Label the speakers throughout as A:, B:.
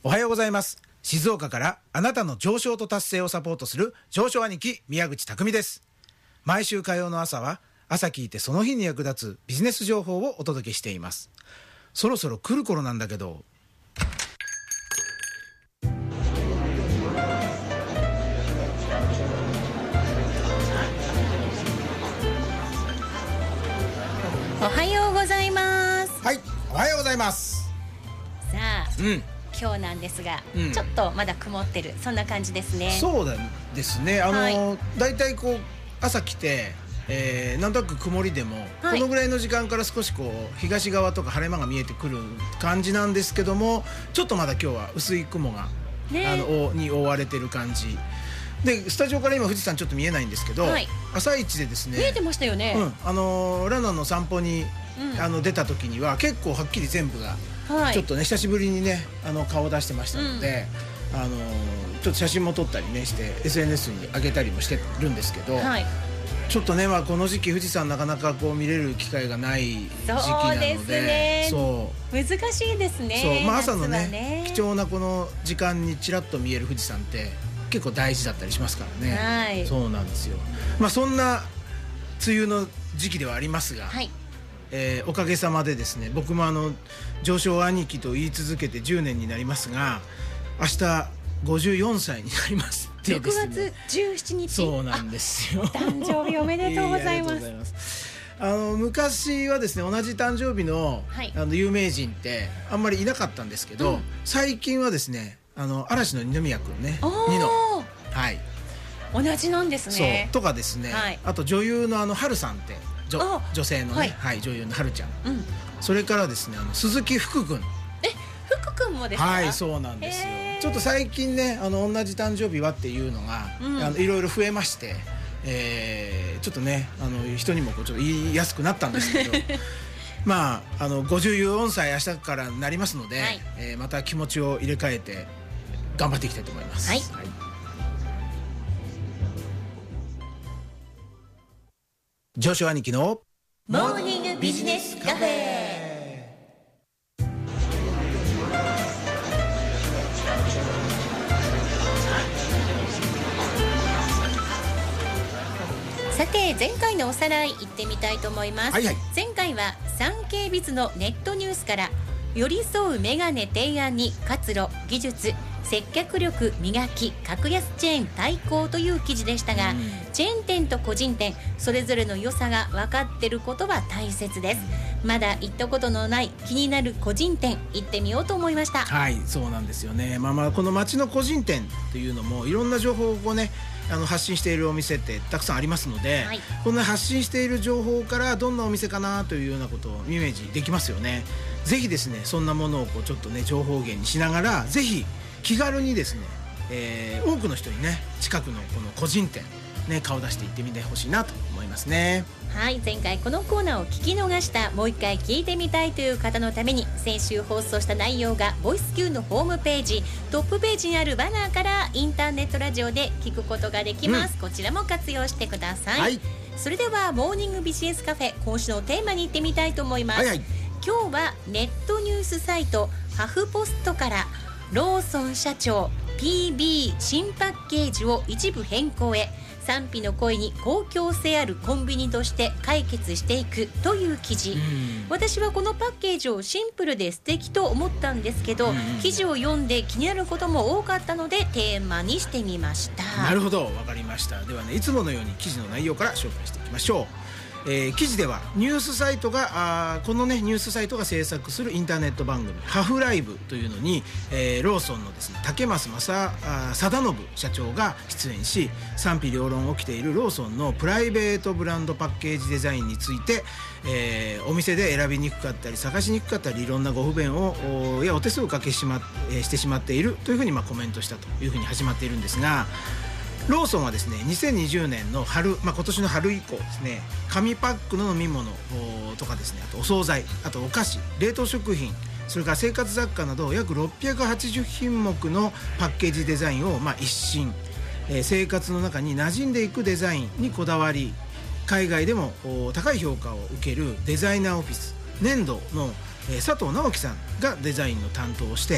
A: おはようございます。静岡からあなたの上昇と達成をサポートする上昇兄貴宮口匠です。毎週火曜の朝は朝聞いてその日に役立つビジネス情報をお届けしています。そろそろ来る頃なんだけど。
B: おはようございます。
A: はい、おはようございます。
B: さあ、今日なんですが、ちょっとまだ曇ってる、そんな感じですね。
A: そうですね。だいたいこう朝来て、なんとなく曇りでも、このぐらいの時間から少しこう東側とか晴れ間が見えてくる感じなんですけども、ちょっとまだ今日は薄い雲が、に覆われてる感じで、スタジオから今富士山ちょっと見えないんですけど、朝一でですね、
B: 見えてましたよね。
A: ラナの散歩に、出た時には結構はっきり全部が、ちょっとね久しぶりにね顔を出してましたので、ちょっと写真も撮ったりねして SNS に上げたりもしてるんですけど、ちょっとね、この時期富士山なかなかこう見れる機会がない時期なので、
B: 難しいですね。
A: 朝のね貴重なこの時間にちらっと見える富士山って結構大事だったりしますからね。そうなんですよ。そんな梅雨の時期ではありますが、おかげさまでですね、僕も上昇兄貴と言い続けて10年になりますが、明日54歳になりますってですね。
B: 6月17日。
A: そうなんですよ。
B: 誕生日おめでとうございます。
A: 昔はですね、同じ誕生日の、有名人ってあんまりいなかったんですけど、最近はですね、嵐の二宮君ね、ニノ、
B: 同じなんですね。
A: とかですね、あと女優の春さんって、女性のね、女優の春ちゃん、それからですね、鈴木福君。
B: 福君もですか？
A: はい、そうなんですよ。ちょっと最近ね、同じ誕生日はっていうのが、いろいろ増えまして、ちょっとね、人にもこうちょっと言いやすくなったんですけど54歳明日からなりますので、また気持ちを入れ替えて頑張っていきたいと思います。上昇兄貴の
B: モーニングビジネスカフェ。さて、前回のおさらい行ってみたいと思います。前回は産経ビズのネットニュースから寄り添うメガネ提案に活路、技術、接客力磨き、格安チェーン対抗という記事でしたが、チェーン店と個人店それぞれの良さが分かっていることは大切です。まだ行ったことのない気になる個人店行ってみようと思いました。
A: そうなんですよね。この街の個人店というのもいろんな情報をこうね発信しているお店ってたくさんありますので、こんな発信している情報からどんなお店かなというようなことをイメージできますよね。ぜひですね、そんなものをこうちょっとね情報源にしながら、ぜひ気軽にですね、多くの人にね近くのこの個人店ね顔出して行ってみてほしいなと思いますね。
B: 前回このコーナーを聞き逃した、もう一回聞いてみたいという方のために、先週放送した内容がボイス Q のホームページトップページにあるバナーからインターネットラジオで聞くことができます。こちらも活用してください。それではモーニングビジネスカフェ、今週のテーマに行ってみたいと思います。今日はネットニュースサイトハフポストから、ローソン社長 PB 新パッケージを一部変更へ、賛否の声に公共性あるコンビニとして解決していくという記事。私はこのパッケージをシンプルで素敵と思ったんですけど、記事を読んで気になることも多かったのでテーマにしてみました。
A: なるほど、わかりました。ではね、いつものように記事の内容から紹介していきましょう。記事ではニュースサイトがこのねニュースサイトが制作するインターネット番組ハフライブというのに、ローソンのですね竹増貞信社長が出演し、賛否両論起きているローソンのプライベートブランドパッケージデザインについて、お店で選びにくかったり探しにくかったり、いろんなご不便をやお手数をかけしてしまっているというふうにコメントしたというふうに始まっているんですが、ローソンはですね2020年の春、今年の春以降ですね、紙パックの飲み物とかですね、あとお惣菜、あとお菓子、冷凍食品、それから生活雑貨など約680品目のパッケージデザインを一新、生活の中に馴染んでいくデザインにこだわり、海外でも高い評価を受けるデザイナーオフィス粘土の佐藤直樹さんがデザインの担当をして、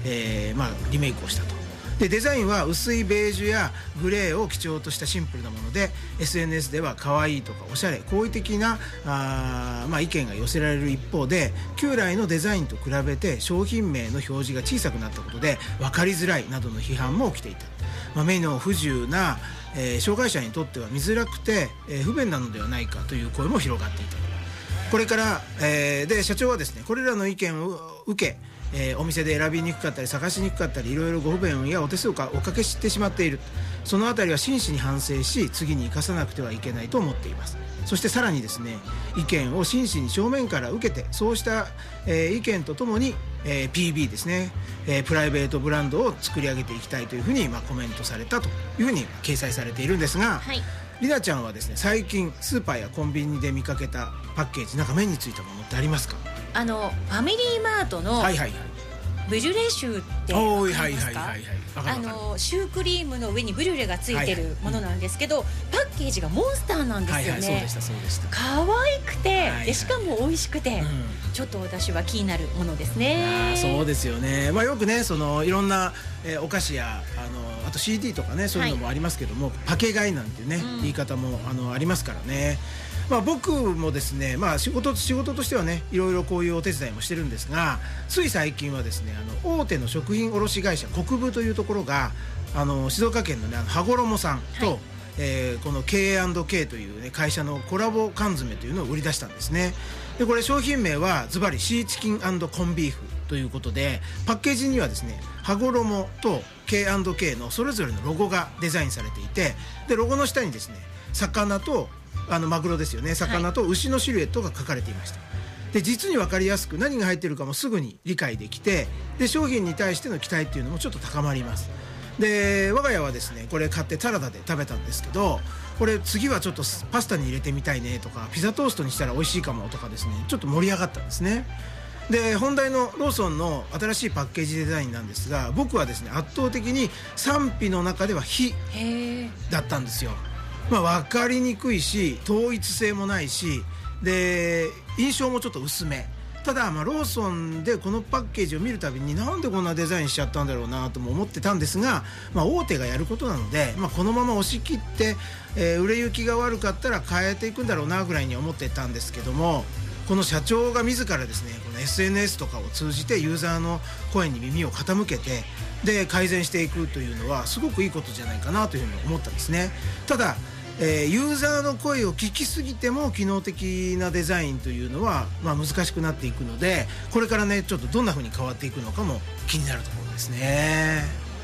A: リメイクをしたと。でデザインは薄いベージュやグレーを基調としたシンプルなもので SNS では可愛いとかおしゃれ好意的な意見が寄せられる一方で、旧来のデザインと比べて商品名の表示が小さくなったことで分かりづらいなどの批判も起きていた。目の不自由な、障害者にとっては見づらくて、不便なのではないかという声も広がっていた。これから、で社長はですね、これらの意見を受け、お店で選びにくかったり探しにくかったりいろいろご不便やお手数をおかけしてしまっている。そのあたりは真摯に反省し次に生かさなくてはいけないと思っています。そしてさらにですね、意見を真摯に正面から受けて、そうした、意見とともに、PB ですね、プライベートブランドを作り上げていきたいというふうに、コメントされたというふうに掲載されているんですが、
B: はい、
A: りなちゃんはですね、最近スーパーやコンビニで見かけたパッケージ、なんか目についたものってありますか？
B: ファミリーマートのブリュレシューってわかりますか？シュークリームの上にブリュレがついてるものなんですけど、パッケージがモンスターなんですよね。
A: そうでしたそうでした。
B: 可愛くて、でしかも美味しくて、ちょっと私は気になるものですね。
A: そうですよね。よくね、いろんな、お菓子やあと CD とかね、そういうのもありますけども、パケ買いなんていうね、言い方もありますからね。僕もですね、仕事としてはね、いろいろこういうお手伝いもしてるんですが、つい最近はですね、大手の食品卸会社国分というところが静岡県のね、羽衣さんと、この K&K という、ね、会社のコラボ缶詰というのを売り出したんですね。でこれ商品名はズバリシーチキン&コンビーフということで、パッケージにはですね、羽衣と K&K のそれぞれのロゴがデザインされていて、でロゴの下にですね、魚とマグロですよね、魚と牛のシルエットが書かれていました。で実に分かりやすく何が入っているかもすぐに理解できて、で商品に対しての期待っていうのもちょっと高まります。で我が家はですね、これ買ってサラダで食べたんですけど、これ次はちょっとパスタに入れてみたいねとか、ピザトーストにしたら美味しいかもとかですね、ちょっと盛り上がったんですね。で本題のローソンの新しいパッケージデザインなんですが、僕はですね、圧倒的に賛否の中では非だったんですよ。分かりにくいし、統一性もないし、で印象もちょっと薄め。ただローソンでこのパッケージを見るたびに、なんでこんなデザインしちゃったんだろうなとも思ってたんですが、大手がやることなので、このまま押し切って、売れ行きが悪かったら変えていくんだろうなぐらいに思ってたんですけども、この社長が自らですね、この SNS とかを通じてユーザーの声に耳を傾けて、で改善していくというのはすごくいいことじゃないかなというふうに思ったんですね。ただユーザーの声を聞きすぎても機能的なデザインというのは、難しくなっていくので、これからね、ちょっとどんな風に変わっていくのかも気になるところですね。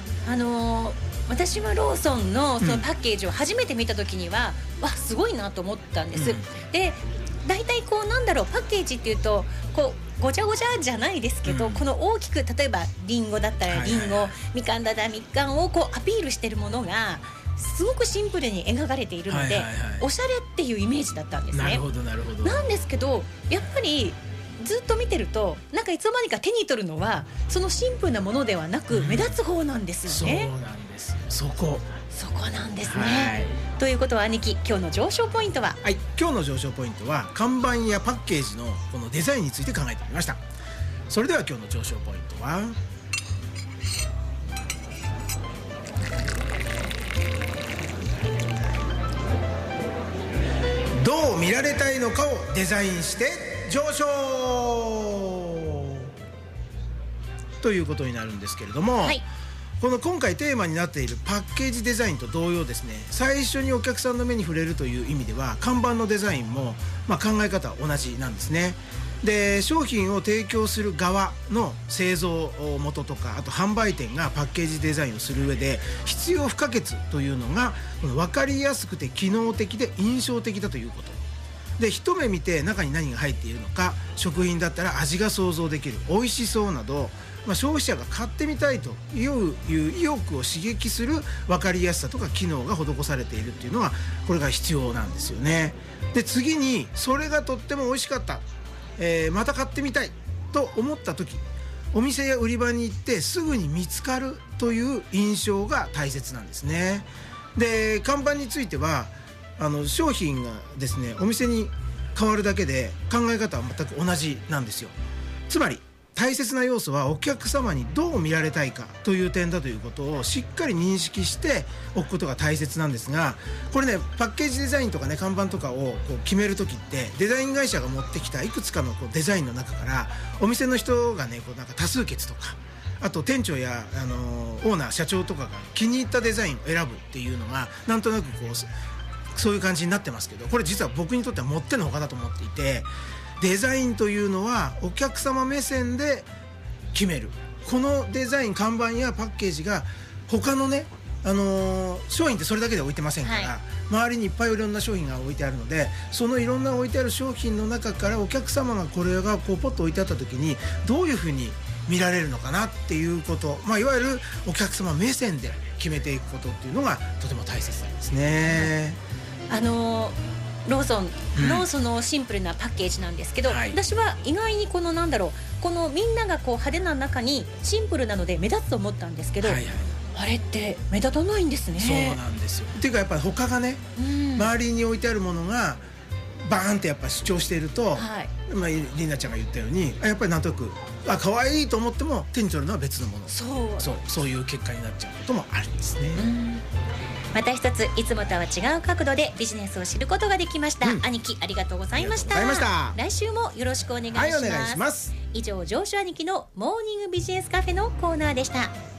B: 私はローソンのそのパッケージを初めて見た時には、すごいなと思ったんです。で大体パッケージっていうとごちゃごちゃじゃないですけど、この大きく例えばリンゴだったらリンゴ、みかんだったらみかんをアピールしてるものがすごくシンプルに描かれているので、おしゃれっていうイメージだったんですね。
A: なるほどなるほど。
B: なんですけど、やっぱりずっと見てると、なんかいつの間にか手に取るのはそのシンプルなものではなく、目立つ方なんですよね。
A: そうなんですよ。そこ
B: なんですね。ということは兄貴、今日の上昇ポイントは？
A: 今日の上昇ポイントは看板やパッケージのこのデザインについて考えてみました。それでは今日の上昇ポイントは、どう見られたいのかをデザインして上昇ということになるんですけれども、この今回テーマになっているパッケージデザインと同様ですね、最初にお客さんの目に触れるという意味では、看板のデザインも考え方は同じなんですね。で商品を提供する側の製造元とか、あと販売店がパッケージデザインをする上で必要不可欠というのが、分かりやすくて機能的で印象的だということで、一目見て中に何が入っているのか、食品だったら味が想像できる、美味しそうなど、消費者が買ってみたいという意欲を刺激する分かりやすさとか機能が施されているっていうのは、これが必要なんですよね。で次に、それがとっても美味しかった、また買ってみたいと思った時、お店や売り場に行ってすぐに見つかるという印象が大切なんですね。で看板については商品がですね、お店に変わるだけで考え方は全く同じなんですよ。つまり大切な要素はお客様にどう見られたいかという点だということをしっかり認識しておくことが大切なんですが、これねパッケージデザインとかね看板とかをこう決める時ってデザイン会社が持ってきたいくつかのこうデザインの中からお店の人がねこうなんか多数決とか、あと店長やオーナー社長とかが気に入ったデザインを選ぶっていうのがなんとなくこうそういう感じになってますけど、これ実は僕にとってはもってのほかだと思っていて、デザインというのはお客様目線で決める。このデザイン看板やパッケージが他のね、商品ってそれだけで置いてませんから、はい、周りにいっぱいいろんな商品が置いてあるので、そのいろんな置いてある商品の中からお客様がこれがこうポッと置いてあった時にどういうふうに見られるのかなっていうこと、いわゆるお客様目線で決めていくことっていうのがとても大切なんですね。
B: ローソンのそのシンプルなパッケージなんですけど、はい、私は意外にこのこのみんながこう派手な中にシンプルなので目立つと思ったんですけど、はいはい、あれって目立たないんですね。
A: そうなんですよ。っていうかやっぱり他がね、周りに置いてあるものがバーンってやっぱ主張していると、はい、りなちゃんが言ったようにやっぱりなんとなく可愛いと思っても手に取るのは別のもの、そういう結果になっちゃうこともあるんですね。
B: また一ついつもとは違う角度でビジネスを知ることができました。兄貴ありがとうございました。来週もよろしくお願いします。
A: はい、お願いします。
B: 以上上州兄貴のモーニングビジネスカフェのコーナーでした。